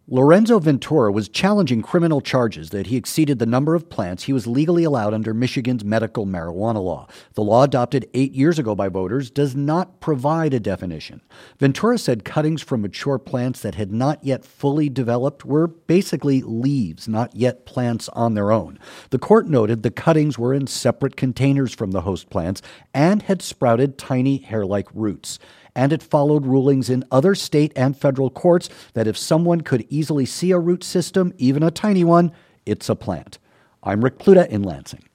Lorenzo Ventura was challenging criminal charges that he exceeded the number of plants he was legally allowed under Michigan's medical marijuana law. The law, adopted 8 years ago by voters, does not provide a definition. Ventura said cuttings from mature plants that had not yet fully developed were basically leaves, not yet plants on their own. The court noted the cuttings were in separate containers from the host plants and had sprouted tiny hair-like roots. And it followed rulings in other state and federal courts that if someone could easily see a root system, even a tiny one, it's a plant. I'm Rick Pluta in Lansing.